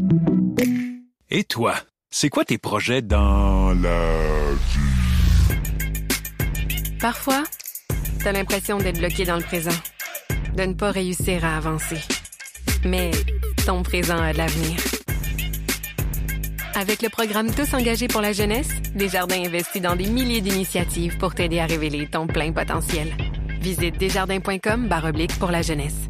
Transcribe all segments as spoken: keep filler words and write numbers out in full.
Et toi, c'est quoi tes projets dans la vie? Parfois, t'as l'impression d'être bloqué dans le présent, de ne pas réussir à avancer. Mais ton présent a de l'avenir. Avec le programme Tous engagés pour la jeunesse, Desjardins investit dans des milliers d'initiatives pour t'aider à révéler ton plein potentiel. Visite desjardins.com barre oblique pour la jeunesse.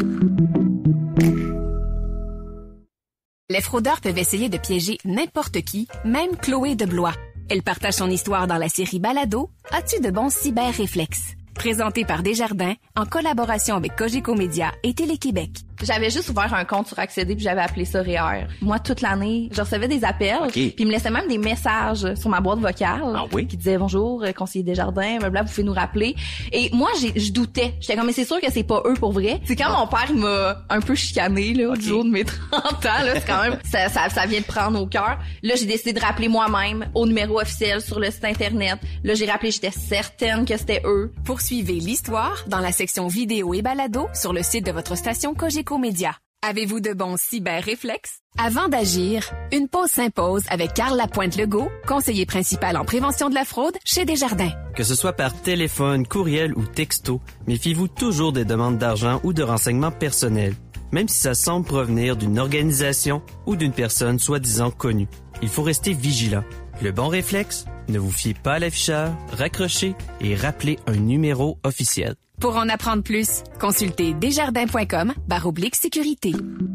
Les fraudeurs peuvent essayer de piéger n'importe qui, même Chloé de Blois. Elle partage son histoire dans la série Balado « As-tu de bons cyber-réflexes ?» Présenté par Desjardins, en collaboration avec Cogeco Média et Télé-Québec. J'avais juste ouvert un compte sur Accéder puis j'avais appelé ça REER. Moi, toute l'année, je recevais des appels. Okay. Puis ils me laissaient même des messages sur ma boîte vocale. Ah oui? Qui disaient « Bonjour, conseiller Desjardins, blablabla, vous pouvez nous rappeler. » Et moi, j'ai, je doutais. J'étais comme « Mais c'est sûr que c'est pas eux pour vrai. » C'est quand ah. mon père il m'a un peu chicané là, okay. du jour de mes trente ans. Là, c'est quand même, ça, ça, ça vient de prendre au cœur. Là, j'ai décidé de rappeler moi-même au numéro officiel sur le site Internet. Là, j'ai rappelé, j'étais certaine que c'était eux. Poursuivez l'histoire dans la section vidéo et balado sur le site de votre station Cogeco Média. Avez-vous de bons cyber-réflexes? Avant d'agir, une pause s'impose avec Carl Lapointe-Legault, conseiller principal en prévention de la fraude chez Desjardins. Que ce soit par téléphone, courriel ou texto, méfiez-vous toujours des demandes d'argent ou de renseignements personnels, même si ça semble provenir d'une organisation ou d'une personne soi-disant connue. Il faut rester vigilant. Le bon réflexe? Ne vous fiez pas à l'afficheur, raccrochez et rappelez un numéro officiel. Pour en apprendre plus, consultez desjardins.com barre oblique sécurité.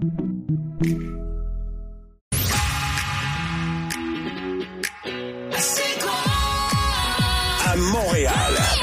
À Montréal.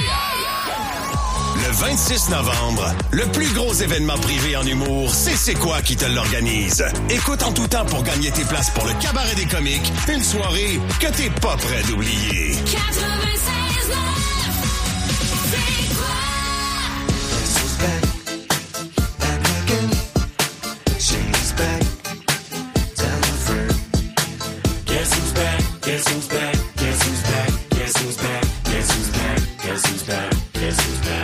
Le vingt-six novembre, le plus gros événement privé en humour, c'est C'est quoi qui te l'organise. Écoute en tout temps pour gagner tes places pour le Cabaret des comiques, une soirée que t'es pas prêt d'oublier. quatre-vingt-seize neuf, c'est quoi? Guess who's back? Back again. She's back. Tell a friend. Guess who's back? Guess who's back? Guess who's back? Guess who's back? Guess who's back? Guess who's back? Guess who's back?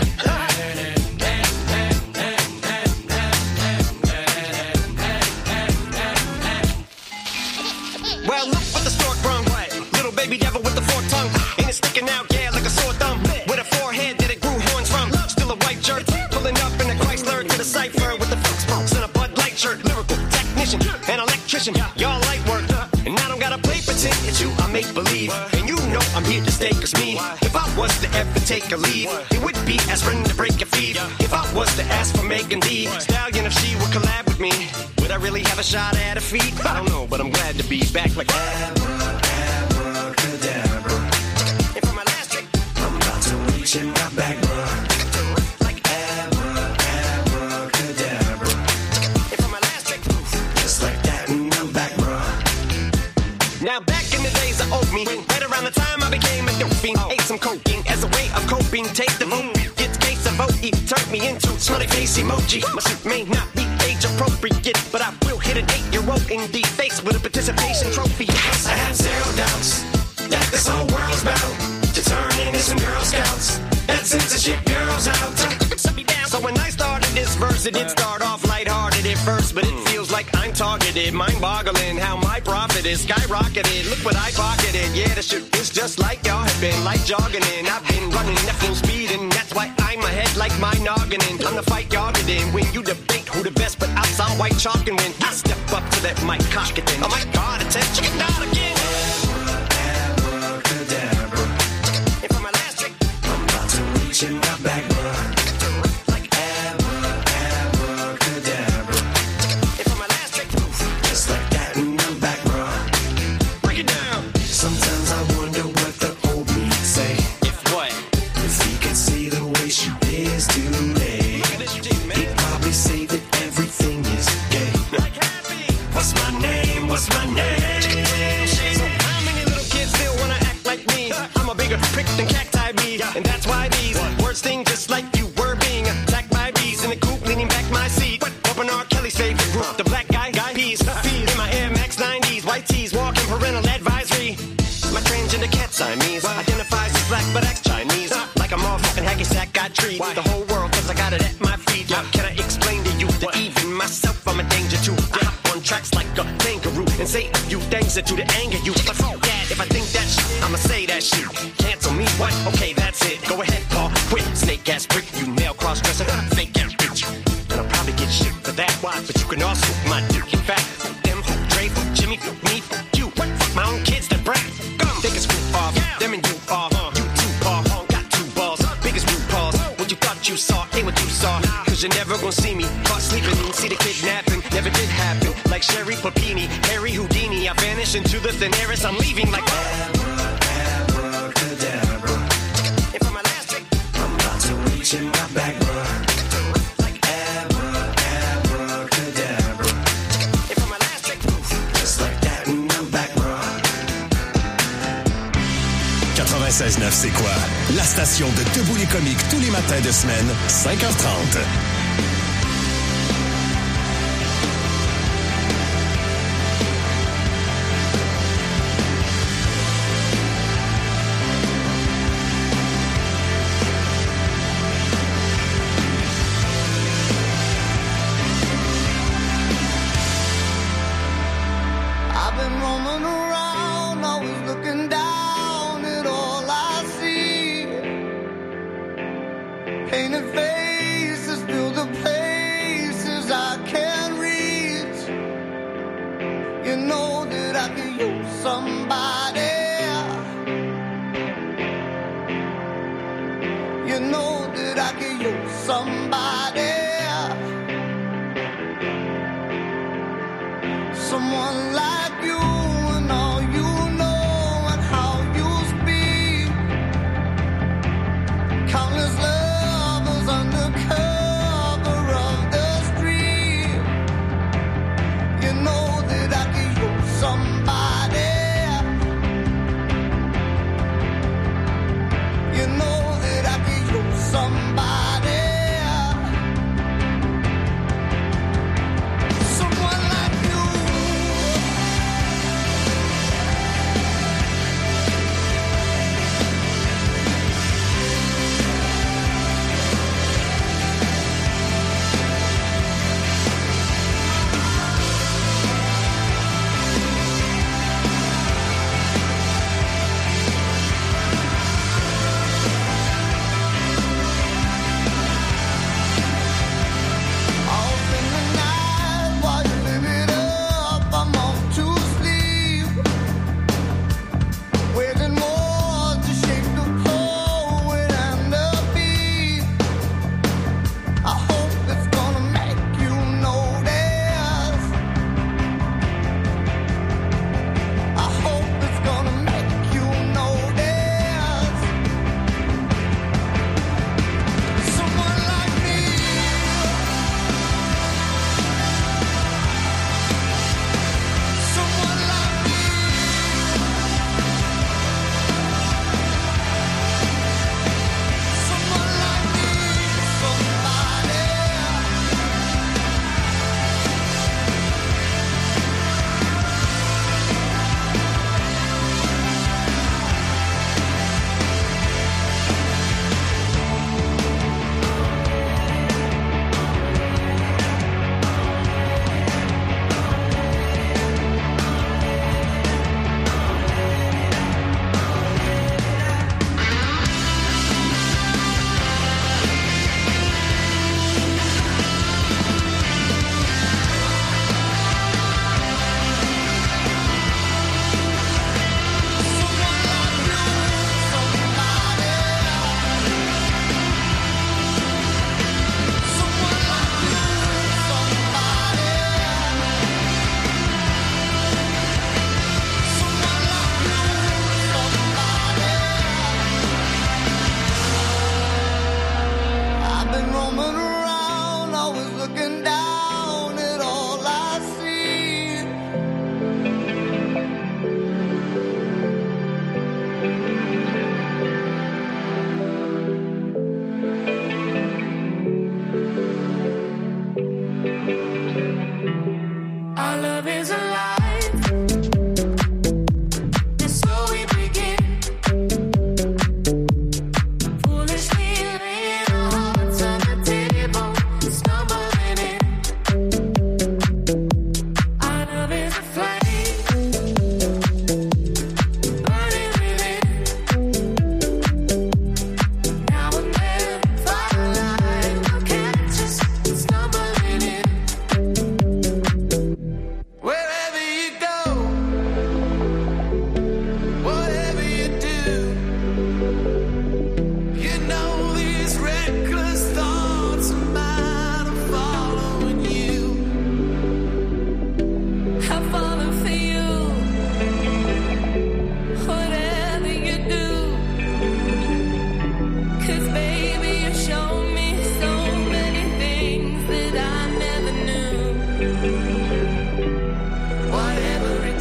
Well, look what the stork brung. Little baby devil with the forked tongue. And it's sticking out, yeah, like a sore thumb. With a forehead that it grew horns from. Still a white jerk, pulling up in a Chrysler to the cipher with the Fox pumps and a Bud Light shirt. Lyrical technician, an electrician, y'all light work. And I don't gotta play pretend, it's you I make believe. And you know I'm here to stay, cause me, if I was to ever take a leave, it would be aspirin to break your feet. If I was to ask for Megan D Stallion, if she would collab with me, would I really have a shot at her feet? I don't know, but I'm glad to be back like Abra, abracadabra. And for my last trick, I'm about to reach in my back, bruh. Like Abra, abracadabra. And for my last trick, just like that, and I'm back, bruh. Now back in the days I owed me, right around the time I became a dope fiend, ate some cocaine as a way of coping. Take the vote, get the case of vote, it turned me into smiley face emoji. My suit may not be age appropriate, but I will hit an eight-year-old in the face with a participation trophy. Yes, I have zero doubts that this whole world's bound to turn into some Girl Scouts and censorship girls out. So when I started this verse, it did start off lighthearted at first, but it feels like I'm targeted, mind-boggling how my profit is skyrocketed. Look what I pocketed, yeah, the shit is just like y'all have been, like jogging in. I've been running at full speed, and that's why I'm ahead like my noggin. I'm the fight y'all get in when you debate who the best, but I saw white chalk and when I step up to that mic, cock it then. Oh my God, attention, chicken out again. Abracadabra. And for my last trick, I'm about to reach in my back, bruh. What's my name? So how many little kids still wanna act like me? I'm a bigger prick than cacti be, and that's why these words sting just like you were being attacked by bees in the coop, leaning back my seat. Open R. Kelly's favorite group, the black guy, guy peas. In my Air Max nineties, white tees, walking parental advisory. My transgender cat Siamese identifies as black but acts Chinese. Like a motherfucking hacky sack, got treat the whole world cause I got it at my feet. How can I explain to you that even myself I'm a danger to? I hop on tracks like a kangaroo and say a few things that do to anger you. But fuck that, if I think that shit, I'ma say that shit. Cancel me, what? Okay, that's it. Go ahead, Paul. Quit, snake ass prick, you male cross dresser, fake ass bitch. And I'll probably get shit for that. Why? But you can also my dick. In fact, them, Dre, Jimmy, me, you. What? Fuck my own kids that brat. Come, take a screw off. Yeah. Them and you off. Uh, you two ball, uh, got two balls. Biggest root balls. What you thought you saw ain't what you saw. Cause you're never gonna see me caught sleeping. See the kidnapping, never did happen. Like Sherry Papini, Harry Houdini. I vanish into the thin air as I'm leaving like abracadabra. And for my last trick, I'm about to reach in my back, bro. Like abra, abracadabra. And for my last trick, just like that, and I'm back, bro. quatre-vingt-seize neuf, c'est quoi? La station de Debout les comiques tous les matins de semaine, cinq heures trente. I've been roaming around, always looking down at all I see. Painted faces fill the places I can't reach. You know that I could use somebody. You know that I could use somebody. Someone like you and all you know and how you speak. Countless lovers under cover of the street. You know that I could use somebody. You know that I could use somebody. Someone like you.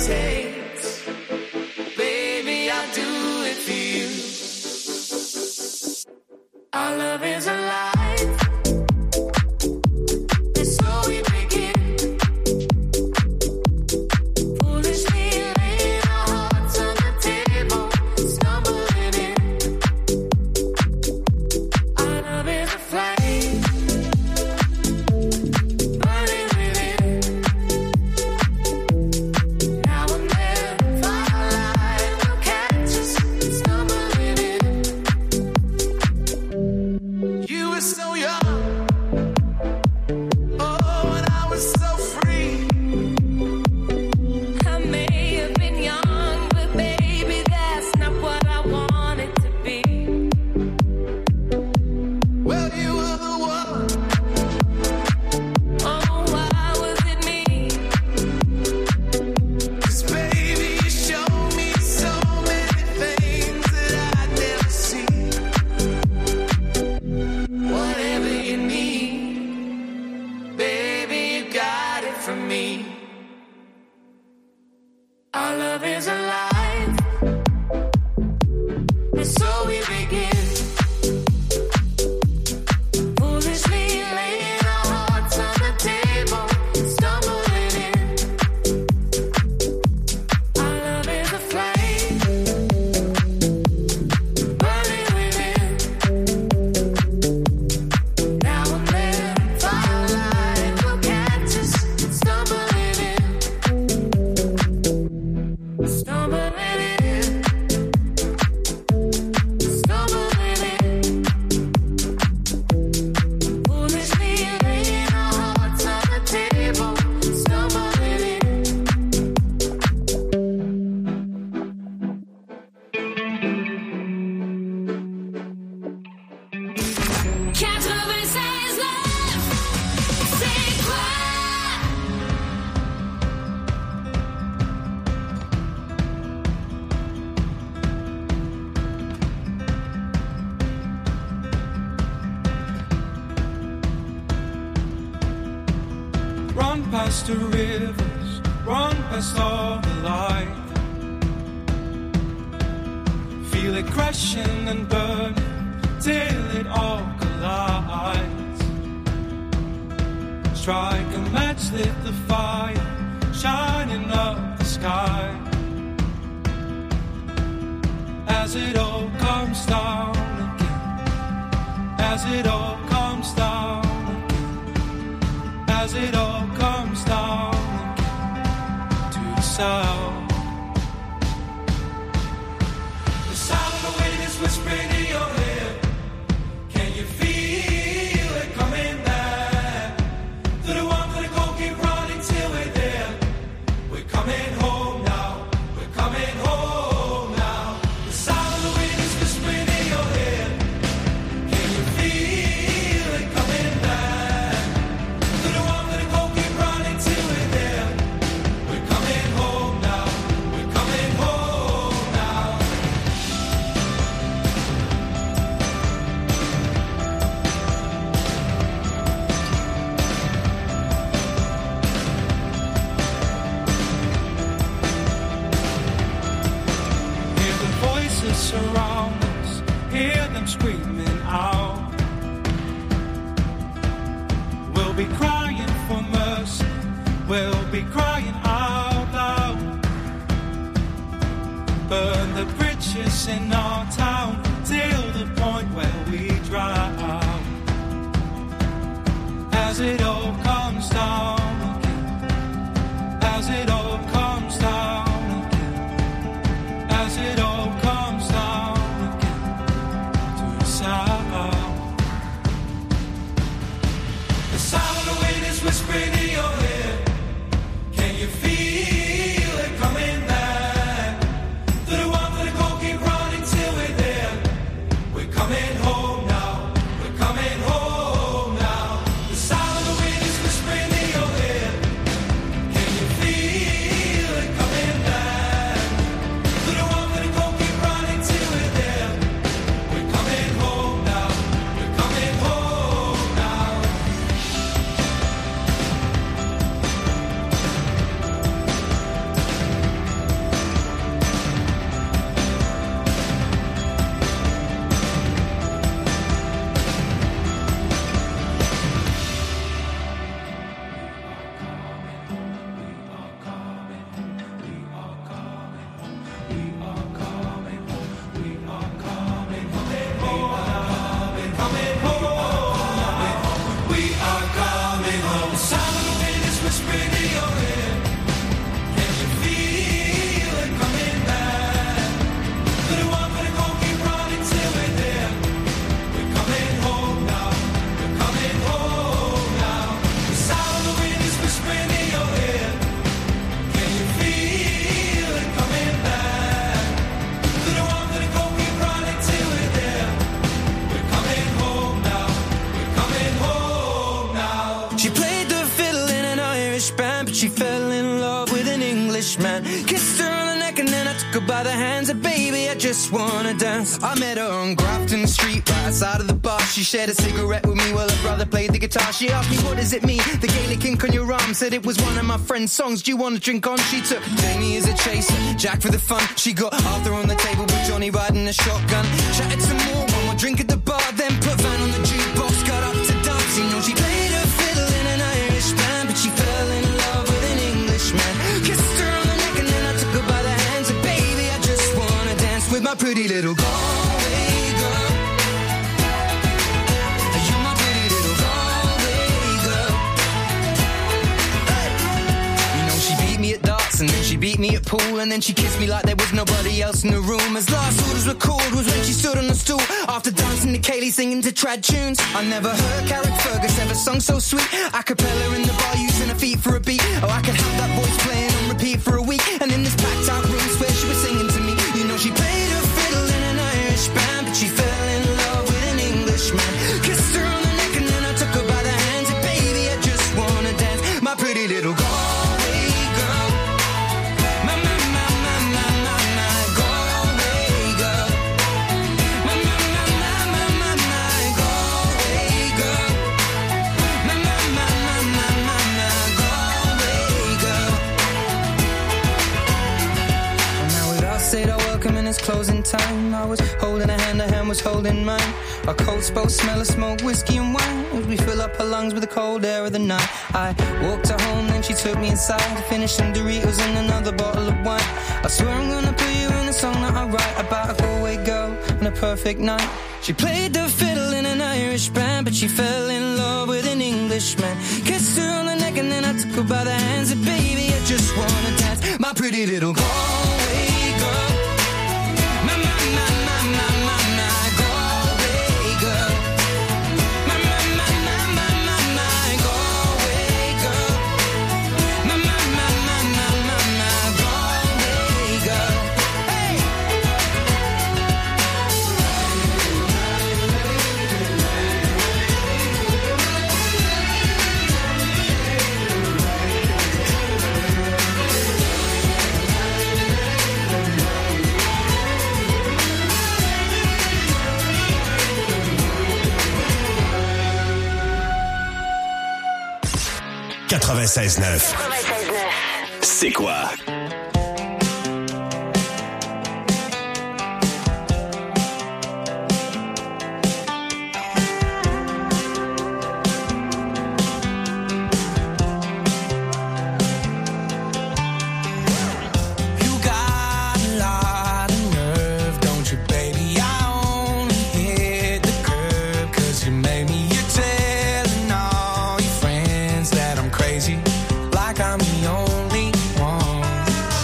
takes. Baby, I'll do it for you. Our love is alive. It's so we begin. Foolishly laying our hearts on the table, stumbling in. Our love is a flame, burning within. Now and then, firelight will catch us, stumbling in. You were so young, oh, and I was so free. I may have been young, but baby, that's not what I wanted to be. Well, you were the one. Oh, why was it me? 'Cause baby, you showed me so many things that I'd never seen. Whatever you need, baby, you got it from me. Our love is alive, and so we begin. Foolishly laying our hearts on the table, stumbling in. Our love is a flame, burning within. Now and then, firelight will catch us, stumbling in. Stumbling in. Stumbling in. Foolishly laying our hearts on the table, stumbling in. quatre-vingt-seize neuf, c'est quoi? Run past the rivers, run past all the light. Feel it crashing and burning till it all collides. Strike a match, lit the fire, shining up the sky. As it all comes down again, as it all comes down again, as it all comes down again to the sound. The sound of the wind is whispering in your ear. Can you feel it coming back? To the one, to the go, keep running till we're there. We're coming home now, we're coming home now. The sound of the wind is whispering in your ear. Can you feel it coming back? To the one, to the go, keep running till we're there. We're coming home now, we're coming home now. Hear the voices surround us, hear them screaming out. We'll be crying for mercy, we'll be crying out loud. Burn the bridges in our town till the point where we drown. As it all comes down again, as it all comes down again, as it all comes down again to the sound. The sound of the wind is whispering in your ear. Can you feel it coming back? To the one, to the go, keep running till we're there. Englishman. Kissed her on the neck and then I took her by the hands. And baby, I just wanna dance. I met her on Grafton Street, right outside of the bar. She shared a cigarette with me while her brother played the guitar. She asked me, what does it mean? The Gaelic ink on your arm. Said it was one of my friend's songs. Do you want to drink on? She took Jamie as a chaser, Jack for the fun. She got Arthur on the table with Johnny riding a shotgun. Chatted some more, one more drink at the bar. Then put Van on the jukebox, got up to dance. You know she played her fiddle in an Irish band, but she fell in love with an Englishman. Kissed her on the neck and then I took her by the hands. And baby, I just wanna dance with my pretty little Galway girl. You're my pretty little Galway girl. Hey. You know she beat me at darts and then she beat me at pool, and then she kissed me like there was nobody else in the room. As last orders were called was when she stood on the stool after dancing to Kaylee singing to trad tunes. I never heard Carrick Fergus ever sung so sweet. A cappella in the bar using her feet for a beat. Oh, I could have that voice playing on repeat for a week. And in this packed out room where she was singing to me. You know she played her fiddle in an Irish band, but she fell in love with an Englishman. Kissed her on the neck and then I took her by the hands. And baby, I just wanna dance, my pretty little Galway girl. My, my, my, my, my, my, my Galway girl. My, my, my, my, my, my, my Galway girl. My, my, my, my, my, my, my Galway girl. Well, now we'd all said our welcome and it's closing time. I was holding her hand, her hand was holding mine. Our coats both smell of smoke, whiskey and wine as we fill up her lungs with the cold air of the night. I walked her home, then she took me inside, finished some Doritos and another bottle of wine. I swear I'm gonna put you in a song that I write about a Galway girl and a perfect night. She played the fiddle in an Irish band, but she fell in love with an Englishman. Kissed her on the neck and then I took her by the hands. And baby, I just wanna dance, my pretty little Galway girl. My, my, my, my, my, my, my Galway girl. My, my, my, my, my, my, my Galway girl. My, my, my, my, my, my, my Galway girl. Hey! quatre-vingt-seize neuf. C'est quoi? Like I'm the only one.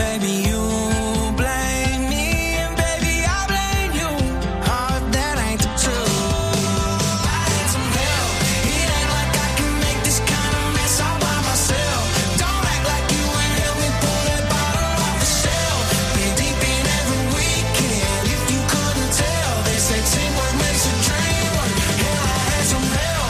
Baby, you blame me, and baby, I blame you. Oh, that ain't the truth. I had some help. It ain't like I can make this kind of mess all by myself. Don't act like you ain't help me pull that bottle off the shelf. Been deep in every weekend. If you couldn't tell, they say teamwork makes a dream work. Hell, I had some help.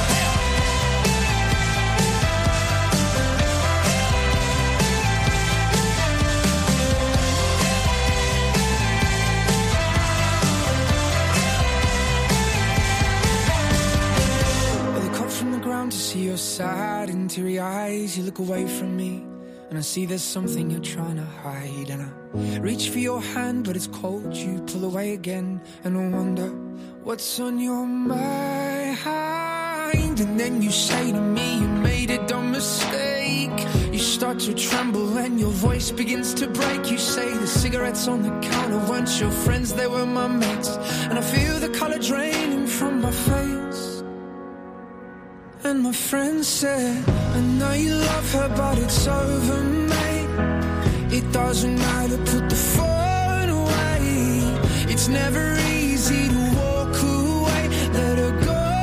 To see your sad and teary eyes, you look away from me, and I see there's something you're trying to hide. And I reach for your hand, but it's cold. You pull away again, and I wonder what's on your mind. And then you say to me, you made a dumb mistake. You start to tremble, and your voice begins to break. You say the cigarettes on the counter weren't your friends, they were my mates. And I feel the color draining from my face. And my friend said, I know you love her, but it's over, mate. It doesn't matter, put the phone away. It's never easy to walk away. Let her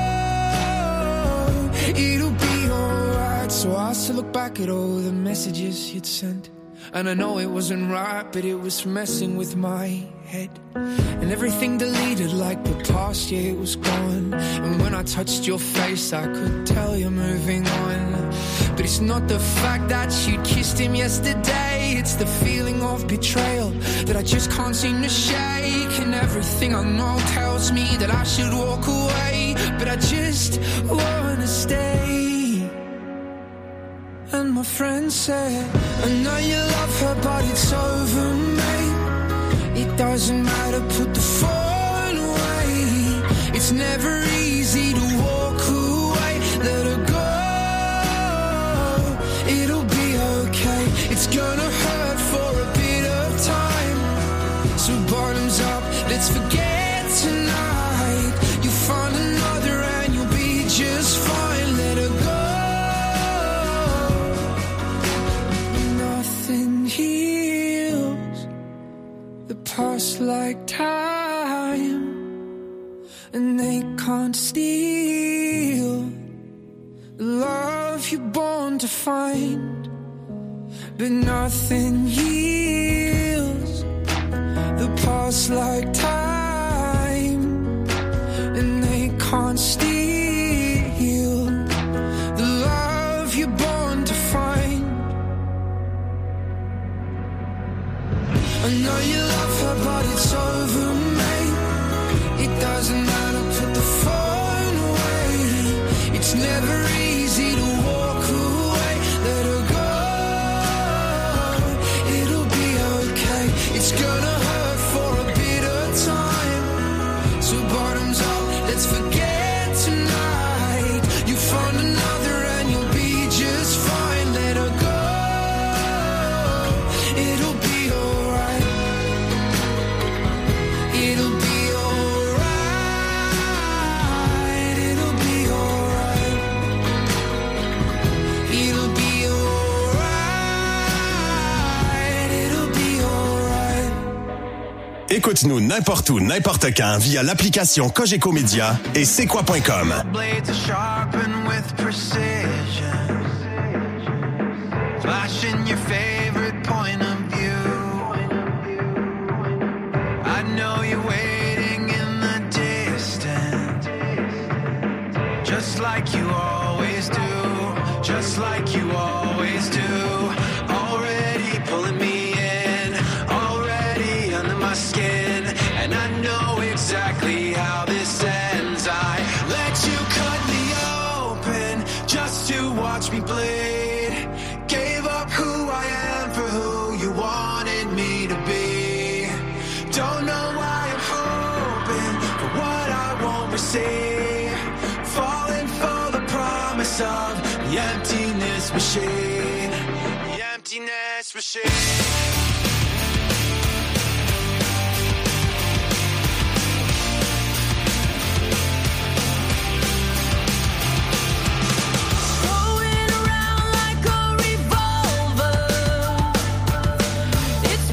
go, it'll be alright. So I still look back at all the messages you'd sent, and I know it wasn't right, but it was messing with my head. And everything deleted like the past, yeah, it was gone. And when I touched your face, I could tell you're moving on. But it's not the fact that you kissed him yesterday, it's the feeling of betrayal that I just can't seem to shake. And everything I know tells me that I should walk away, but I just wanna stay. And my friend said, I know you love her, but it's over, mate. It doesn't matter, put the phone away. It's never easy to walk away. Let her go, it'll be okay. It's gonna hurt for a bit of time. So bottoms up, let's forget tonight. You'll find another and you'll be just fine. Let her go. Nothing heals the past like time, and they can't steal the love you're born to find. But nothing heals the past like time, and they can't steal the love you're born to find. I know you love her, but it's over, mate. It doesn't matter, put the phone away. It's never easy to walk away. Let her go, it'll be okay. It's gonna hurt for a bit of time. So bottoms up, let's forget tonight. You find another and you'll be just fine. Let her go, it'll be alright. It'll be alright. It'll be alright. It'll be alright. It'll be alright. Écoute-nous n'importe où, n'importe quand via l'application Cogeco Média et c'est quoi point com. Blades are sharpened with precision, flashing your favorite point of view. I know you're waiting in the distance, just like you always do, just like you always do. Already pulling me in, already under my skin, and I know exactly how this ends. I let you cut me open just to watch me bleed. Gave up who I am for who you wanted me to be. Don't know why I'm hoping for what I won't receive. Falling for the promise of the emptiness machine. The emptiness machine. Going around like a revolver. It's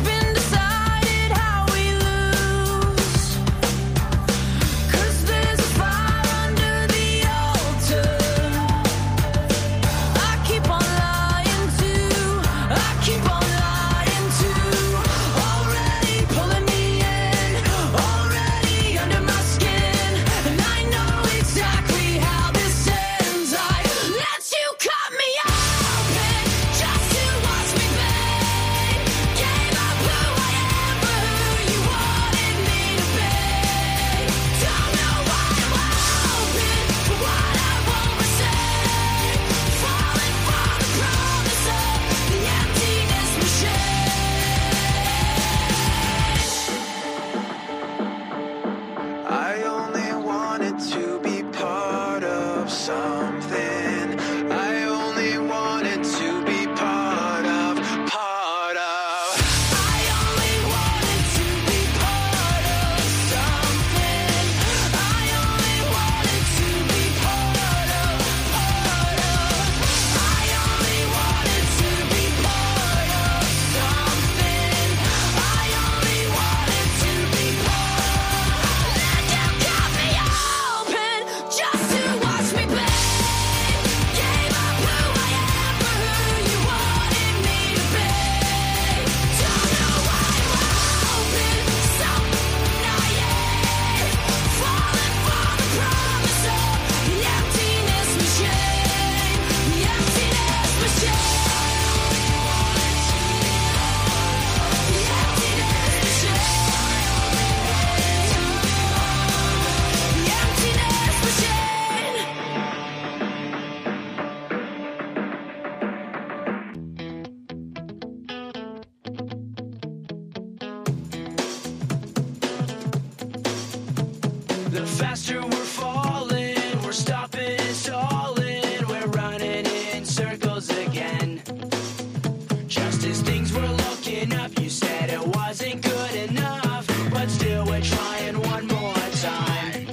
the faster we're falling. We're stopping and stalling. We're running in circles again. Just as things were looking up, you said it wasn't good enough, but still we're trying one more time.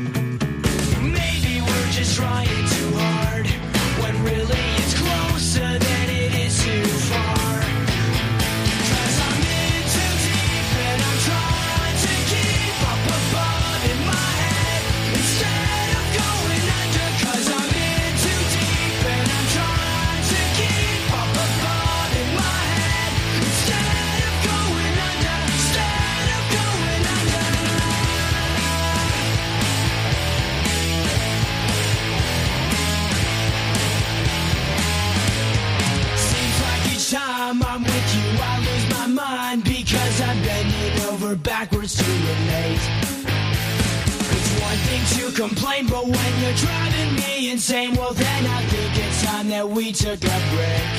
Maybe we're just trying too hard, when really it's closer than it is too far. 'Cause I'm in too deep and I'm trying to keep up above in my head instead of going under. 'Cause I'm in too deep and I'm trying to keep up above in my head instead of going under. Instead of going under. Seems like each time I'm with you, I lose my mind because I'm bending over backwards to relate. It's one thing to complain, but when you're driving me insane, well then I think it's time that we took a break.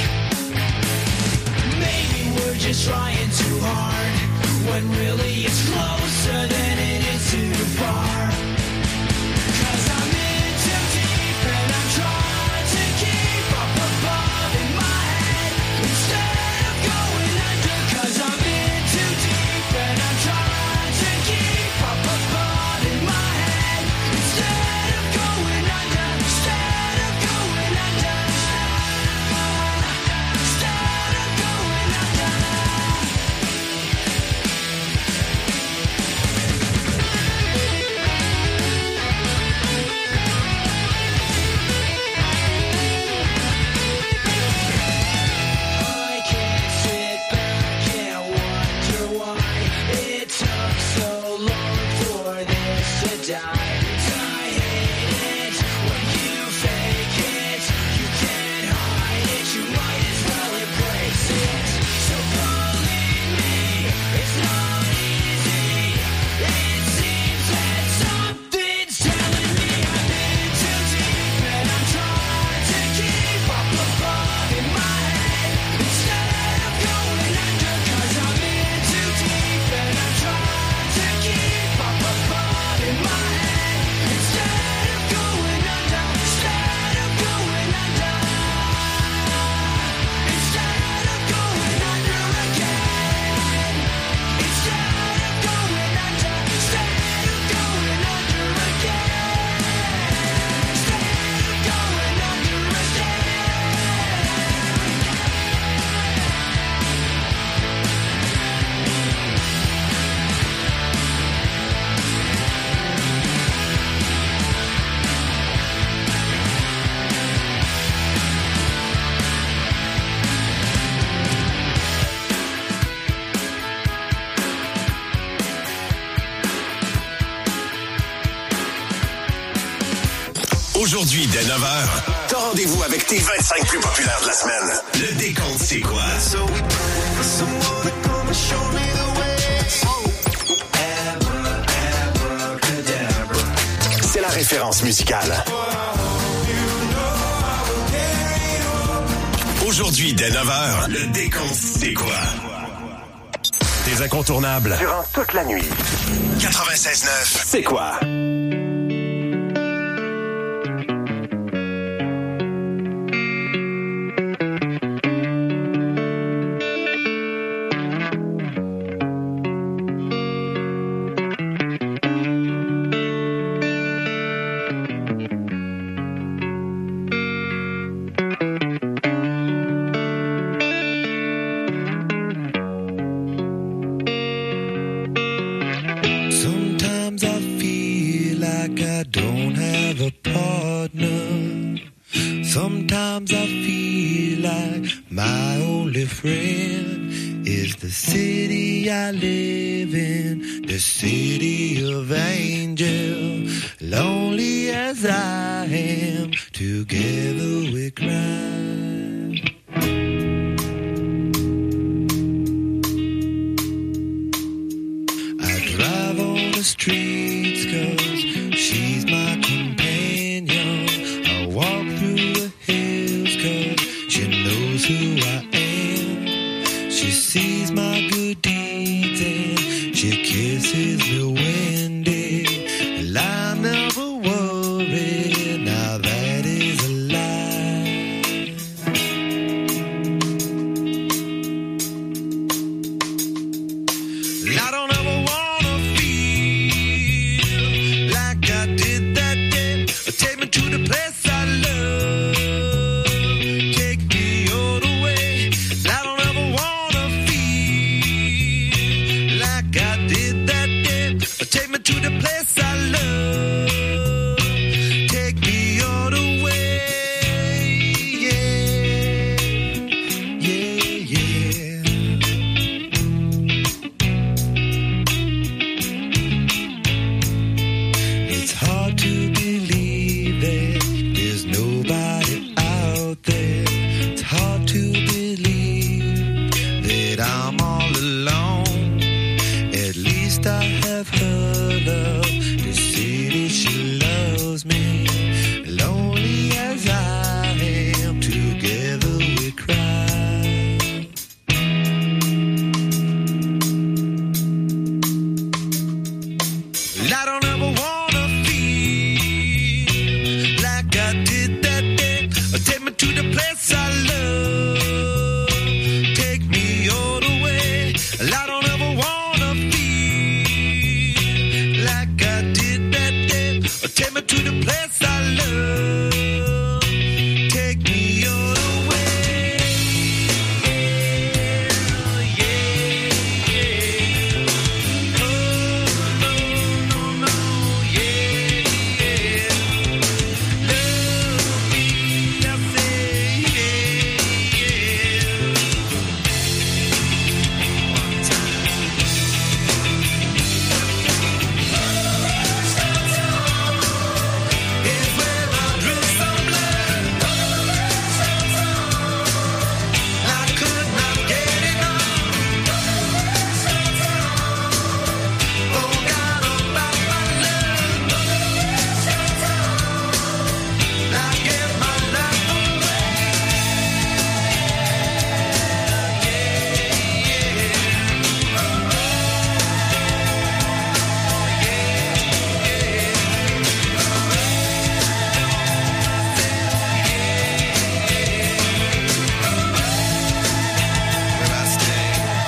Maybe we're just trying too hard, when really it's closer than it is too far. 'Cause I'm in too deep and I'm trying to keep up above in my head instead of going under. 'Cause I'm in too deep and I'm trying to keep up above in my head instead of going under. Instead of going under. Instead of going under. I can't sit back and wonder why it took so long for this to die. I hate it when you fake it. You can't hide it. You might as well embrace it. So believe me, it's not easy. It seems that something's telling me I'm in too deep and I'm trying to keep up above in my head instead of going under. 'Cause I'm in too deep and I'm trying to keep up above in my head instead of going under. Instead of going under. Instead of going under again. Instead of going under. Instead of going under again. Instead of going under Aujourd'hui, dès neuf heures, t'as rendez-vous avec tes vingt-cinq plus populaires de la semaine. Le décompte, c'est quoi? C'est la référence musicale. Aujourd'hui, dès neuf heures, le décompte, c'est quoi? Des incontournables durant toute la nuit. quatre-vingt-seize neuf, c'est quoi? Sometimes I feel like I don't have a partner. Sometimes I feel like my only friend is the city I live in, the city of angel. Lonely as I am, together we cry. I drive on the streets 'cause she's my companion. I walk through the hills 'cause she knows who I am. She sees my good deeds and she kisses me when they lie. I don't ever wanna feel like I did that day. Take me to the place I love. Take me all the way. I don't ever wanna feel like I did that day. Take me to the place I love. Take me all the way. Yeah, yeah, yeah. It's hard to believe that there's nobody out there. It's hard to believe that I'm all alone. At least I have her love to see that she loves me. Lonely as I am, together we cry. I don't ever wanna feel like I did that day. Take me to the place I love. Take me all the way. I don't ever wanna feel like I did that day. Take me to the place I love. Take me all the way. Yeah, yeah. Oh, no, no, no, yeah, yeah. Love me, I say, yeah, yeah. One time. Is where I drink some blood. I could not get enough. Forgot about my love. I give my life away. Where I stay.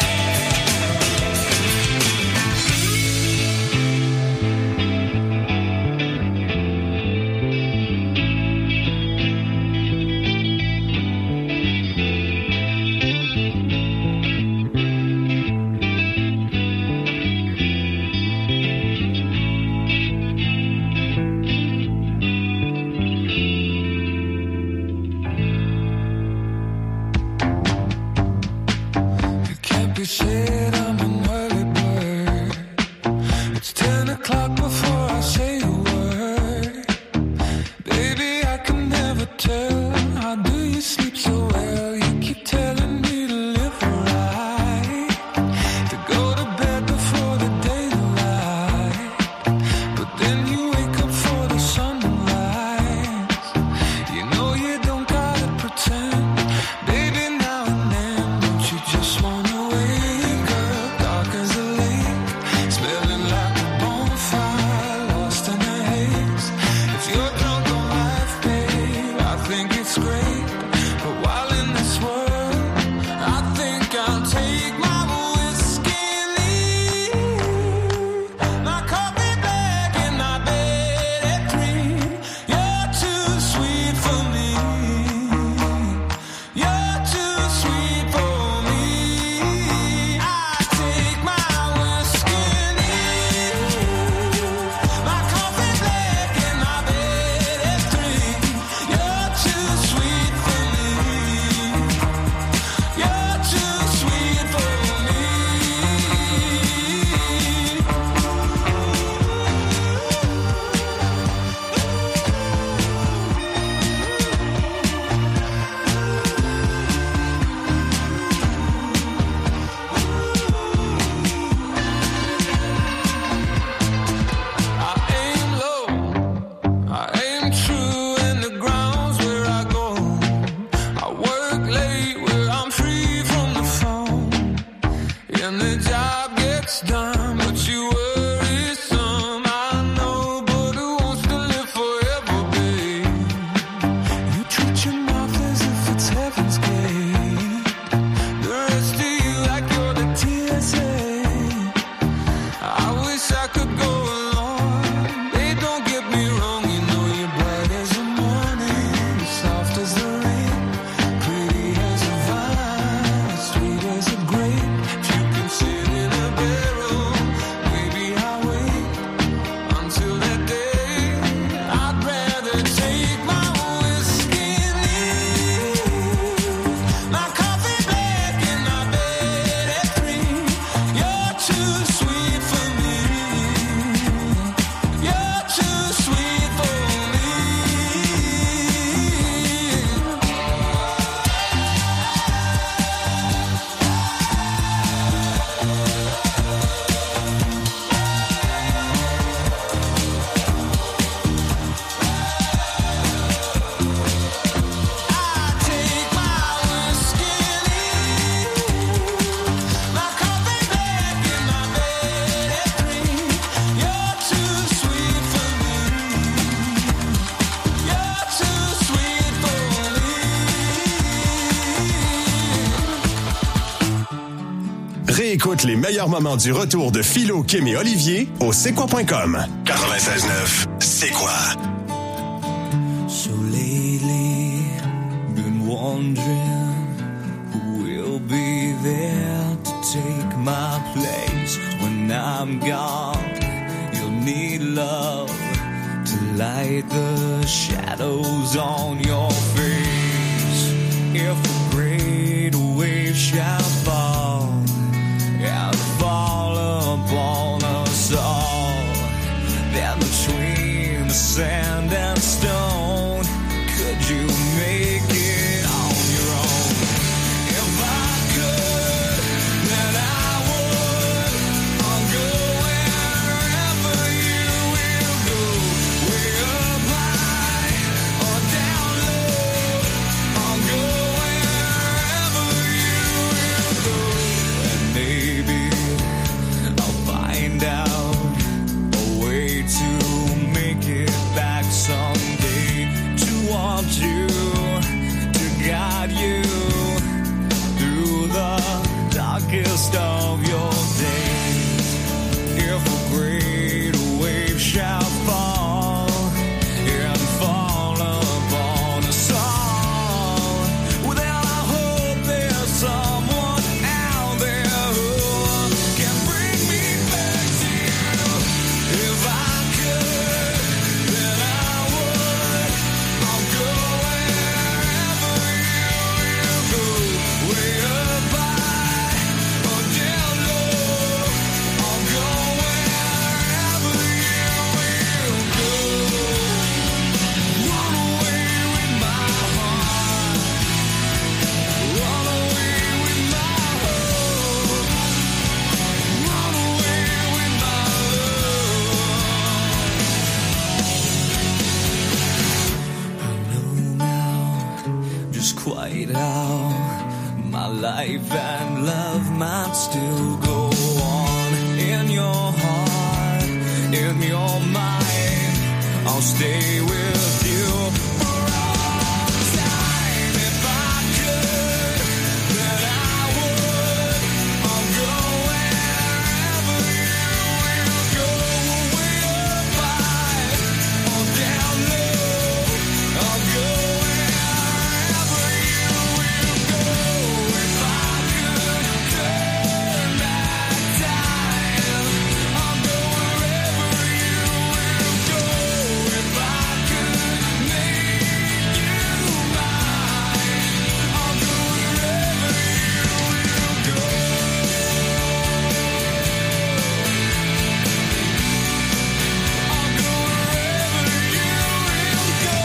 It can't be said I'm an early bird. It's ten o'clock before I say a word. Baby, I can never tell. How do you sleep so well? You keep telling me to live right, to go to bed before the daylight. But then you wake up for the sunrise. You know you don't gotta pretend. Baby, now and then, don't you just wanna wake up dark as a lake, smelling like a bonfire, lost in a haze. If you're drunk on life, babe, I think it's great. But while in this world, I think I'll take my whiskey and leave. My coffee black and my bed at three. You're too sweet for me. You're too sweet for me. I take my whiskey and leave. My coffee black and my bed at three. You're too sweet for me. You're too sweet for me. I aim low, I aim true, and the ground's where I go. I work late where I'm free from the phone, and the job gets done, but you worry some. I know, but who wants to live forever, babe? You treat your mouth as if it's heaven's gate. The rest of you like you're the T S A. Écoute les meilleurs moments du retour de Philo, Kim et Olivier au c'est quoi point com. quatre-vingt-seize neuf, c'est quoi? So lately, been wondering who will be there to take my place when I'm gone. You'll need love to light the shadows on your face. If a great wave shall fall and fall upon us all, then between the sand and stone, could you make it on your own? If I could, then I would. I'll go wherever you will go, way up high or down low. I'll go wherever you will go, and maybe I'll find out a way to make it back someday, to want you, to guide you through the darkest of your days. If a great wave shall fall and fall upon us all, well then I hope there's someone out there who can bring me back to you. If I could, then I would. I'll go wherever you will go, way up high or down low. I'll go wherever you will go. Run away with my heart, run away with my hope, run away with my love. I know now just quite how my life and love might still go on. In your heart, in your mind, I'll stay with you for all time. If I could, then I would. I'll go wherever you will go, way up high or down low. I'll go wherever you will go. If I could turn back time, I'll go wherever you will go. If I could make you mine, I'll go wherever you will go. I'll go wherever you will go.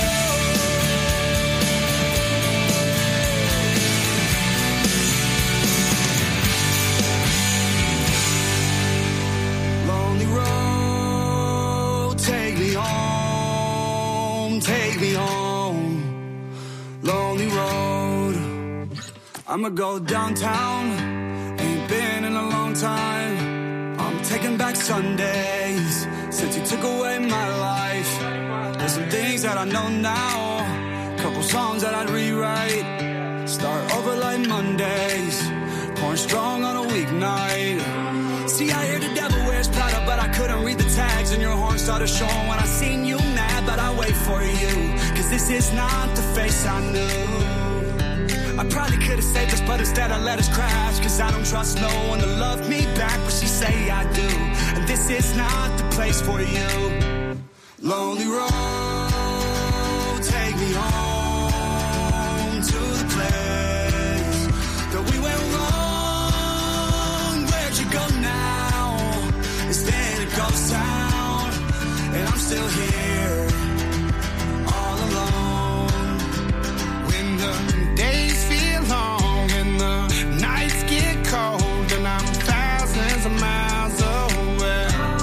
Lonely road, take me home, take me home. Lonely road, I'ma go downtown. Ain't been in a long time. I'm taking back Sundays since you took away my life. There's some things that I know now, couple songs that I'd rewrite. Start over like Mondays, pouring strong on a weeknight. See, I hear the devil wears Prada, but I couldn't read the tags, and your horn started showing when I seen you mad. But I wait for you, cause this is not the face I knew. I probably could've saved us, but instead I let us crash, cause I don't trust no one to love me back, but she say I do, and this is not the place for you. Lonely road, take me home to the place that we went wrong. Where'd you go now? Instead it goes down, and I'm still here, all alone. When the days feel long and the nights get cold, and I'm thousands of miles away,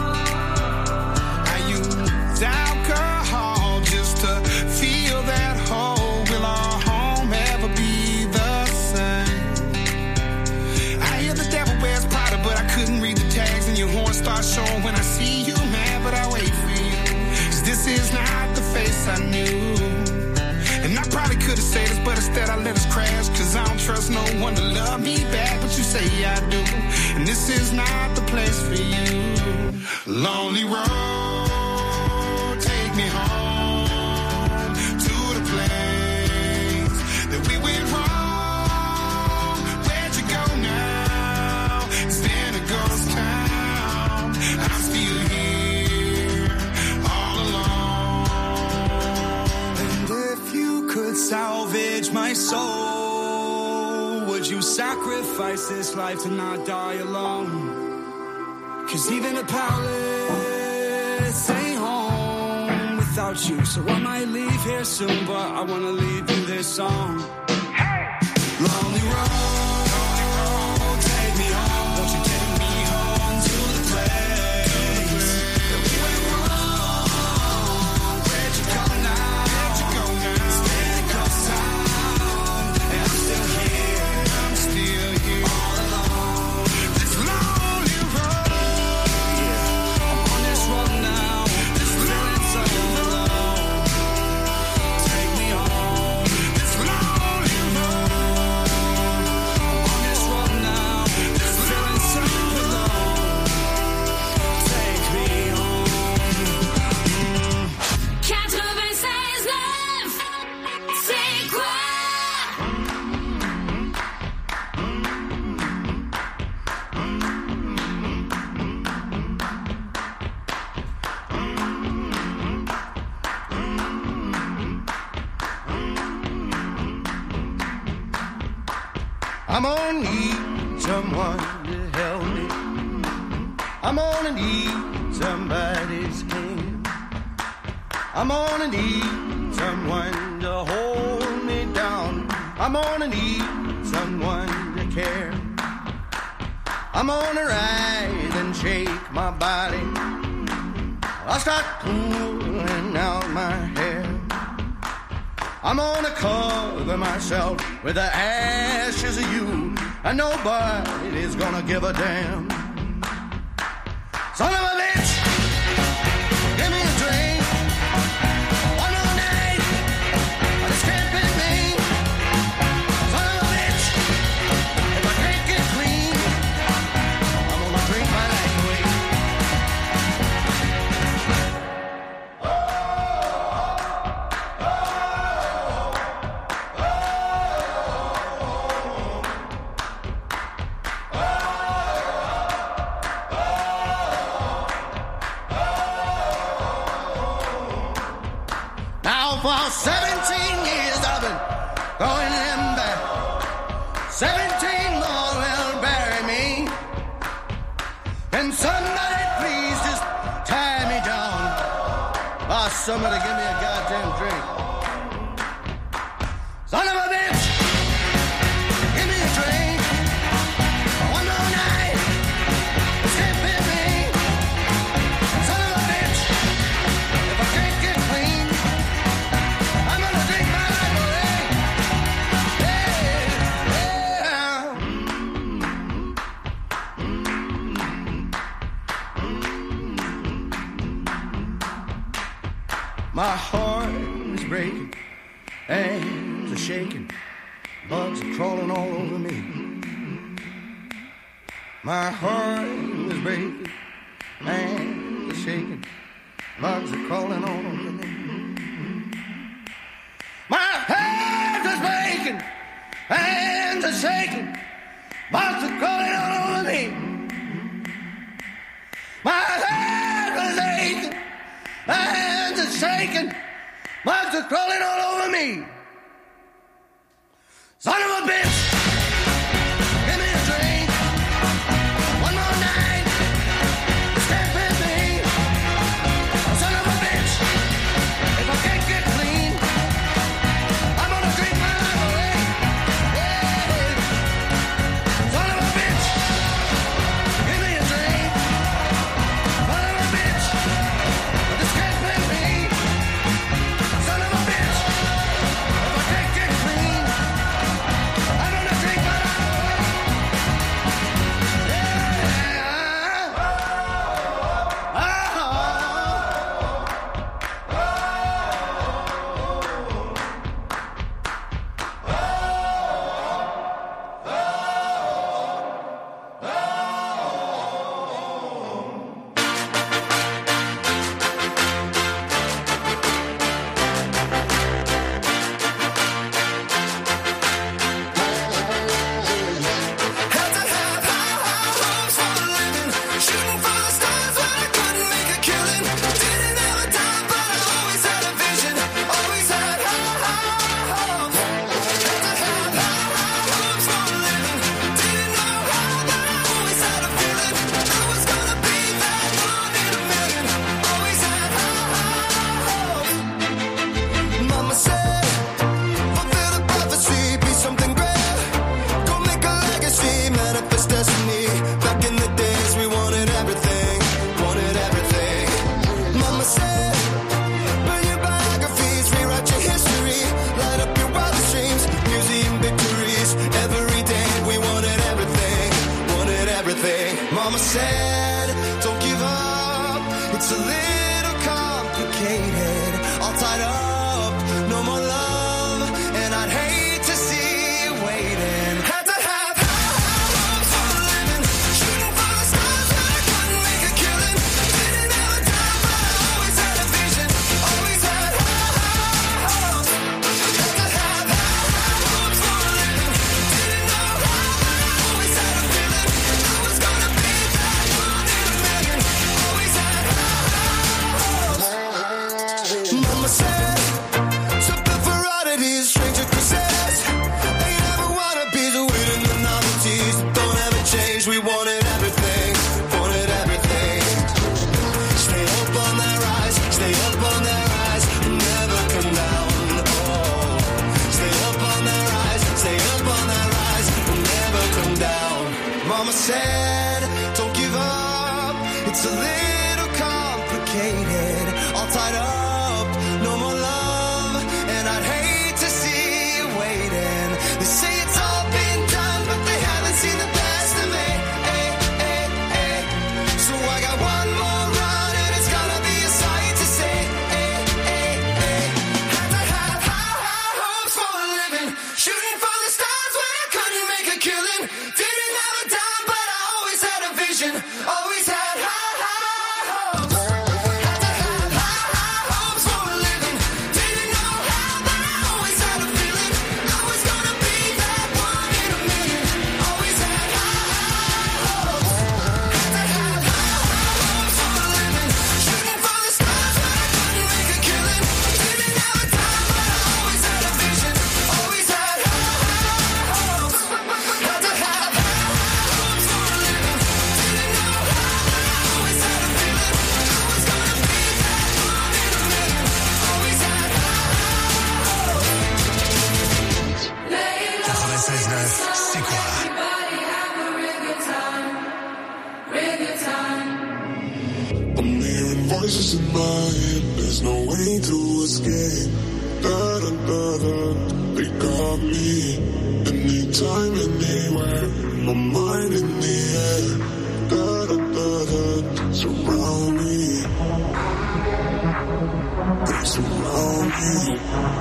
I use alcohol just to feel that hole. Will our home ever be the same? I hear the devil wears Prada, but I couldn't read the tags, and your horn starts showing when I see you mad, but I wait for you, cause this is not the face I knew. And I probably could've said this, but instead I let us crash, cause I don't trust no one to love me back, but you say I do. and this is not the place for you. Lonely road, take me home to the place that we went wrong. Where'd you go now? It's been a ghost town. I'm still here, all alone. And if you could salvage my soul, would you sacrifice this life to not die alone? Cause even a palace ain't home without you. So I might leave here soon, but I wanna leave you this song. Hey! Lonely road, lonely road, take me home. Won't you take me home to the place that we went wrong? Where'd you go now? Where'd you go now? It's been a ghost town, and I'm still here. I'm still here, all alone. This lonely road. I'm gonna need someone to help me. I'm gonna need somebody's hand. I'm gonna need someone to hold me down. I'm gonna need someone to care. I'm gonna rise and shake my body. I'll start pulling out my hair. I'm gonna cover myself with the ashes of you, and nobody's gonna give a damn. Son of a bitch, give me a drink. One more night, this can't be me. Son of a bitch, if I can't get clean, I'm gonna drink my life away. For seventeen years I've been going them back. Seventeen more will bury me. Can somebody please just tie me down? Oh, somebody give me a goddamn drink. Son of a bitch, give me a drink. One more night, skip with me. Son of a bitch, if I can't get clean, I'm gonna drink my life away. Yeah, yeah. My heart is breaking, hands are shaking, bugs are crawling all over me. My heart is breaking, hands are shaking, bugs are crawling all over me. My hands are breaking, hands are shaking, bugs are crawling all over me. My hands are aching, hands are shaking, bugs are crawling all over me. Son of a bitch, give me a drink. One more night, step with me. Son of a bitch, if I can't get clean, I'm gonna drink my life away. Yeah. Son of a bitch, give me a drink. Son of a bitch, this can't be me. Son of a bitch, if I can't get clean, I'm gonna said, don't give up. It's a little complicated. All tied up, no more love. And I'd hate to see you waiting. Had to have high hopes for a living. Shooting for the stars, but I couldn't make a killing. Didn't have a dime, but I always had a vision. Always had high hopes. Had to have high hopes for a living. Didn't know how, but I always had a feeling. I was gonna be that one in a million. Always had high hopes. Mama said, something for oddities, stranger kisses. Ain't ever wanna be the winning the novelties. Don't ever change, we wanted everything, wanted everything. Stay up on that rise, stay up on that rise, never come down, oh. Stay up on that rise, stay up on that rise, never come down. Mama said, don't give up, it's a little complicated. All tied up, no more love, and I'd hate to see you waiting. They say it's all been done, but they haven't seen the best of me. Eh, eh, eh. So I got one more run, and it's gonna be a sight to see. Eh, eh, eh. Had to have high, high hopes for a living. Shooting for the stars when I couldn't make a killing. Didn't have a dime, but I always had a vision. Always had high, high hopes. Had to have high, high hopes for a living. Didn't know how, but I always had a feeling. I was gonna be that one in a million. Always had high, high hopes. Had to have high, high hopes for a living. Shooting for the stars when I couldn't make a killing. Didn't have a dime, but I always had a vision. Always had high, high hopes. Had to have high, high hopes for a living. Didn't know how, but I always had a feeling. I was gonna be that one in a million. Always had high, high hopes. quatre-vingt-seize neuf, c'est quoi? I'm hearing voices in my head, there's no way to escape. Da da da da, they got me. Anytime, anywhere, my mind in the air. Da da da da, surround me. They surround me.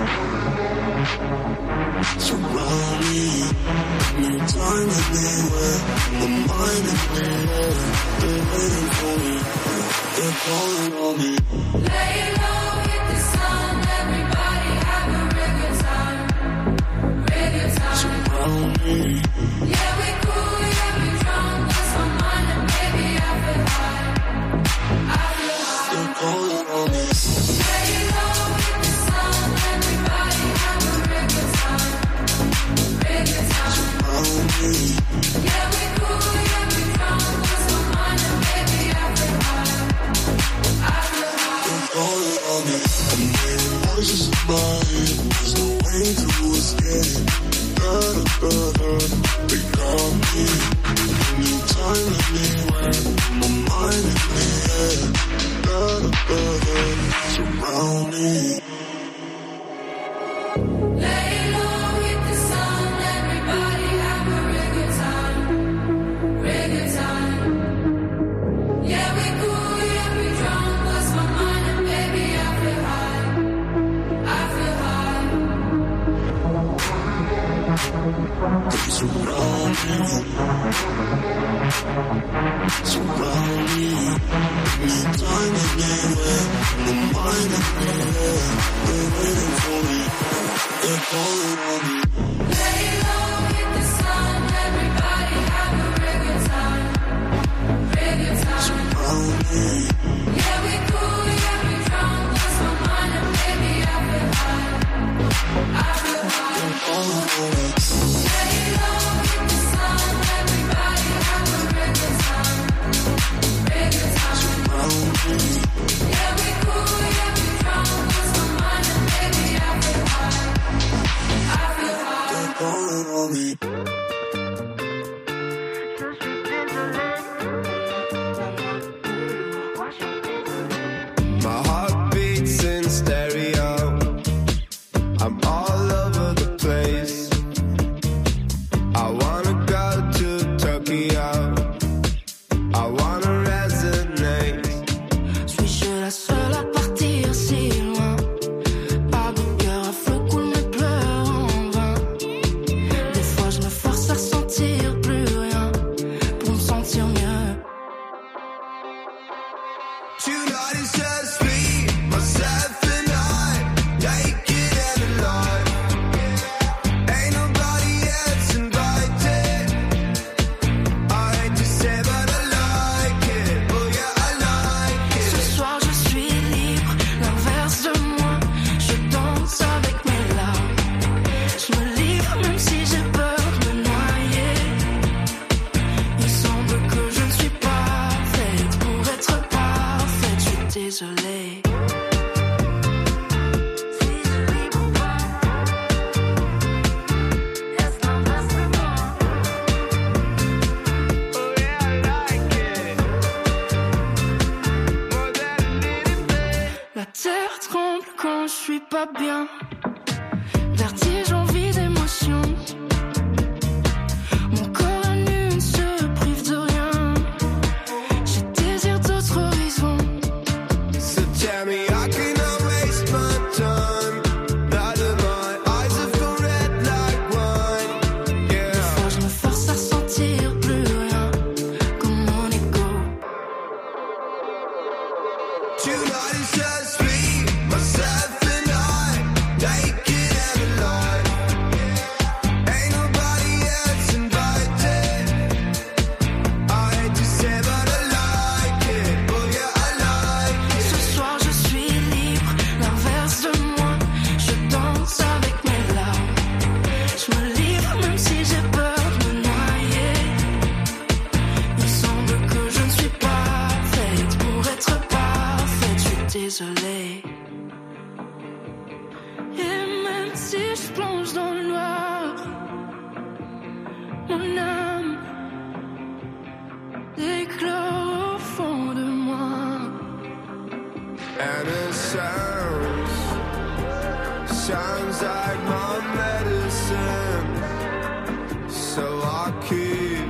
Surround me. Anytime, anywhere, my mind in the air. They're waiting for me. They're calling on me. Lay low, hit the sun, everybody have a real good time, real good time. Surround me. Yeah, we cool, yeah, we drunk, lost my mind and baby I feel high, I feel high. They're calling on me. Lay low, hit the sun, everybody have a real good time, real good time. Surround me. Yeah, we cool, yeah, we drunk, lost my mind and baby I feel high, I feel high. They're calling on me. I'm hearing voices in my head. There's no way to escape. Da da da da. They got me. Anytime, anywhere. My mind in the air. Da da da da. Surround me. Lay low, hit the sun, everybody have a real good time, real good time. Yeah, we cool, yeah, we drunk, lost my mind and baby I feel high, I feel high. They surround me. Surround me. Anytime, anywhere. My mind in the air. They're waiting for me. They're calling on me. Lay low, hit the sun, everybody have a real good time, real good time. Surround me. Yeah, we cool, yeah, we drunk, lost my mind and baby I feel high, I feel high. They're calling on me. Lay low, hit the sun, everybody have a real good time, real good time. Surround me. Yeah, we cool, yeah, we drunk, lost my mind and baby I feel high, I feel high. They're calling on me. Je suis désolée. Tonight is just me, myself and I, naked and alive. Ain't nobody else invited. I hate to say but I like it. Oh yeah, I like it. Ce soir je suis libre, l'inverse de moi. Je danse avec mes larmes. Je me livre même si j'ai peur de me noyer. Il semble que je ne suis pas faite pour être parfaite. Je suis désolée. La terre tremble quand je suis pas bien. Vertige, envie d'émotion. Mon corps à nu ne se prive de rien. J'ai désir d'autres horizons. So tell me I cannot waste my time. Now that my eyes have gone red like wine. Yeah. Des fois je me force à ressentir plus rien comme mon ego. Tonight is just me, myself and I, naked and alive. Ain't nobody else invited. I hate to say but I like it. Oh yeah, I like it. Ce soir je suis libre, l'inverse de moi. Je danse avec mes larmes. Je me livre même si j'ai peur de me noyer. Il semble que je ne suis pas faite pour être parfaite. Je suis désolée. Et même si je plonge dans le noir, mon âme éclore au fond de moi. And it sounds, sounds like my medicine. So I keep,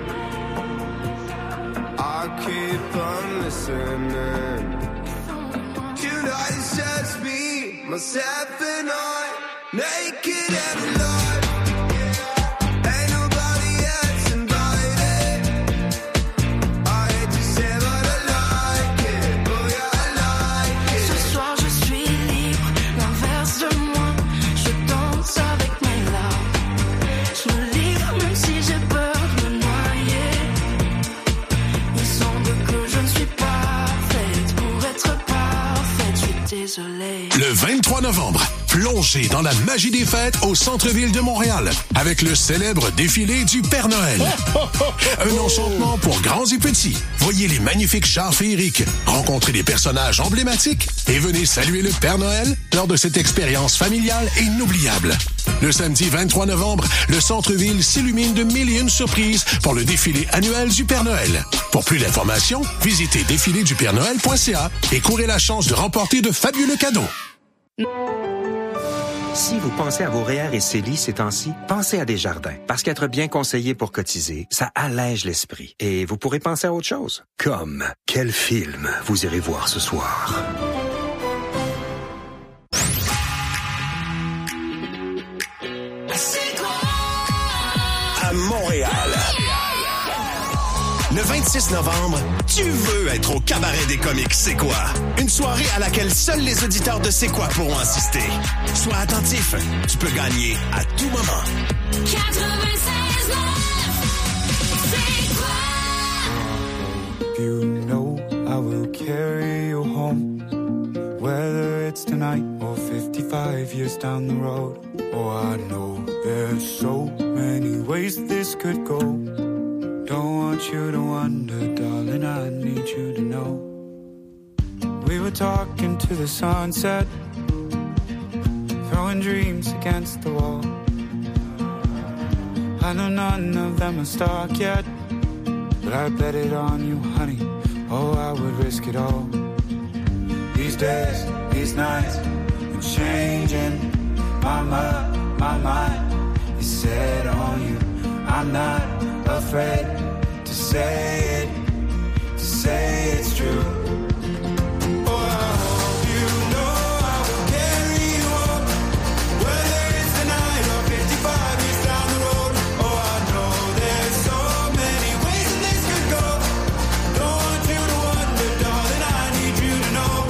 I keep on listening. Tonight is just me, myself and I, naked and alive. Ain't nobody else invited. I hate to say but I like it. Oh yeah, I like it. Ce soir je suis libre, l'inverse de moi. Je danse avec mes larmes. Je me livre même si j'ai peur de me noyer. Il semble que je ne suis pas faite pour être parfaite. Je suis désolée. Le vingt-trois novembre, plongez dans la magie des fêtes au centre-ville de Montréal avec le célèbre défilé du Père Noël. Un enchantement pour grands et petits. Voyez les magnifiques chars féeriques, rencontrez des personnages emblématiques et venez saluer le Père Noël lors de cette expérience familiale et inoubliable. Le samedi vingt-trois novembre, le centre-ville s'illumine de mille et une surprises pour le défilé annuel du Père Noël. Pour plus d'informations, visitez défilé du père noël point c a et courez la chance de remporter de fabuleux cadeaux. Si vous pensez à vos R E E R et C E L I ces temps-ci, pensez à Desjardins. Parce qu'être bien conseillé pour cotiser, ça allège l'esprit. Et vous pourrez penser à autre chose. Comme, quel film vous irez voir ce soir? À Montréal. Le vingt-six novembre, tu veux être au Cabaret des comiques C'est quoi? Une soirée à laquelle seuls les auditeurs de C'est quoi pourront assister. Sois attentif, tu peux gagner à tout moment. quatre-vingt-seize neuf, C'est quoi? You know I will carry you home, whether it's tonight or fifty-five years down the road. Oh, I know there's so many ways this could go. Don't want you to wonder, darling, I need you to know. We were talking to the sunset, throwing dreams against the wall. I know none of them are stuck yet, but I bet it on you, honey. Oh, I would risk it all. These days, these nights, I'm changing. My mind, my mind is set on you. I'm not afraid to say it, to say it's true. Oh, I hope you know I will carry you up, whether it's tonight or fifty-five years down the road. Oh, I know there's so many ways that this could go. Don't want you to wonder, darling, I need you to know.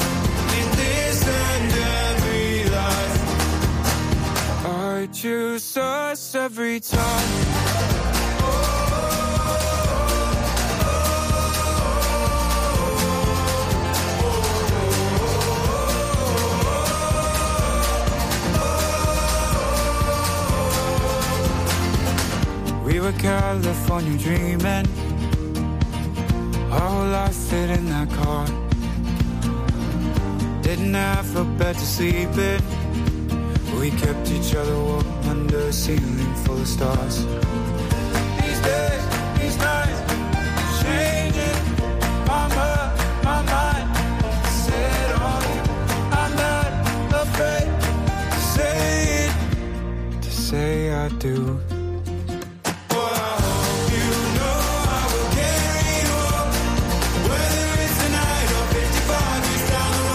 every time. We were California dreaming, our whole life fit in that car. Didn't have a bed to sleep in, we kept each other warm under a ceiling full of stars. These days, these nights, changing my mind, my mind. Set on you, I'm not afraid to say it, to say I do.